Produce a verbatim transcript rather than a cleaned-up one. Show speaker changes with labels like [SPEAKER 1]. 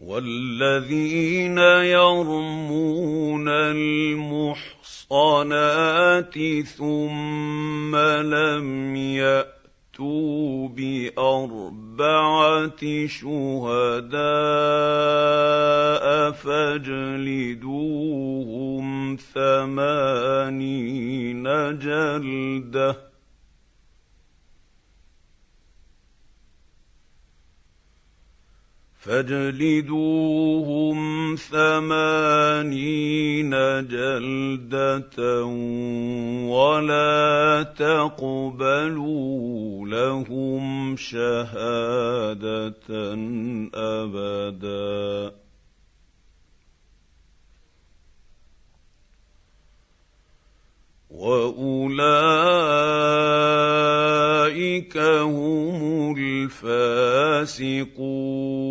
[SPEAKER 1] والذين يرمون المحصنات ثم لم يأتوا بأربعة شهداء فاجلدوهم ثمانين جلدة فاجلدوهم ثمانين جلدة ولا تقبلوا لهم شهادة أبدا وأولئك هم الفاسقون.